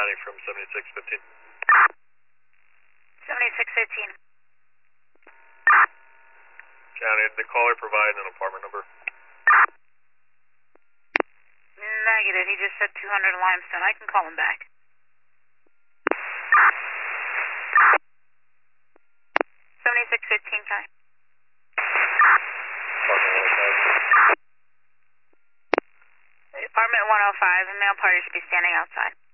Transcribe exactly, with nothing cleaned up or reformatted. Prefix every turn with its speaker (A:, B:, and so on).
A: County from seventy-six fifteen.
B: seventy-six fifteen.
A: County, did the caller provide an apartment number?
B: Negative. He just said two hundred Limestone. I can call him back. seventy-six fifteen, County. Apartment one oh five. A male party should be standing outside.